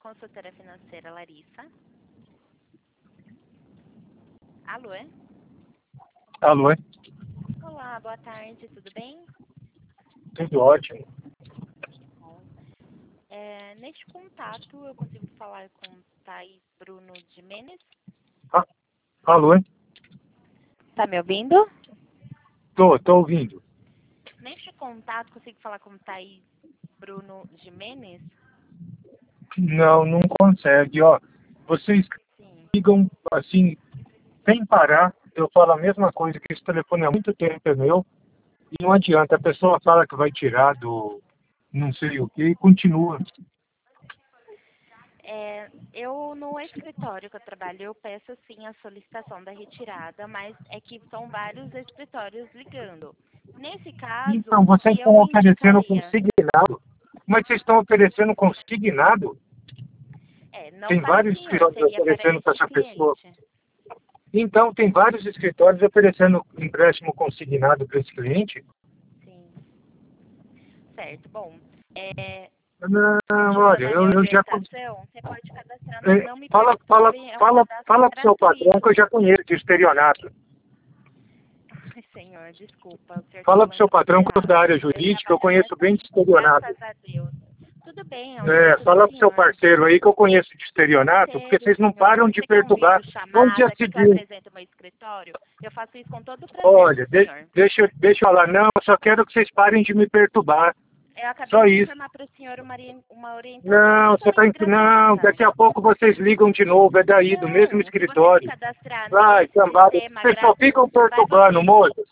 consultora financeira Larissa. Alô? Alô? Olá, boa tarde, tudo bem? Tudo ótimo. Bom, neste contato eu consigo falar com Thaís Bruno Jimenez? Alô? Tá me ouvindo? Tô ouvindo. Neste contato consigo falar com Thaís Bruno Jimenez? Não consegue, ó. Vocês Sim. ligam assim, sem parar. Eu falo a mesma coisa, que esse telefone há muito tempo é meu. E não adianta, a pessoa fala que vai tirar do não sei o que e continua. Eu no escritório que eu trabalho, eu peço sim a solicitação da retirada, mas é que são vários escritórios ligando. Nesse caso, Então, o vocês que eu estão oferecendo indicaria? consignado. Mas vocês estão oferecendo consignado? Não Tem para o vários senhor, escritórios seria para oferecendo para este essa pessoa. cliente. Então, tem vários escritórios oferecendo empréstimo consignado para esse cliente? Sim. Certo. Bom, Não, olha, tirando a minha eu já... orientação, você pode cadastrar, não me Fala, fala, preocupe, é um fala, cadastro fala pro seu patrão que gratuito. eu já conheço de estelionato. Ai, senhor, desculpa, o senhor está Fala pro falando seu tudo patrão que eu sou da errado. área Eu jurídica, eu trabalho conheço nessa bem de área, estelionato. graças a Deus. Tudo bem, é o direito do Fala pro seu senhor. parceiro aí que eu conheço de Que estelionato, porque parceiro, vocês não param senhor? de Você quer um perturbar. vídeo Onde já chamada? se Quer que eu viu? apresente o meu escritório? Eu faço isso com todo prazer Olha, pro senhor. deixa eu falar. Não, eu só quero que vocês parem de me perturbar. Eu acabei Só de isso. informar para o senhor uma orientação Não, você tá... totalmente Não, gratuita. daqui a pouco vocês ligam de novo, é daí, do mesmo Não, se você se escritório. cadastrar Vai, nesse cambada. sistema Vocês só ficam vai perturbando, você sim. moço.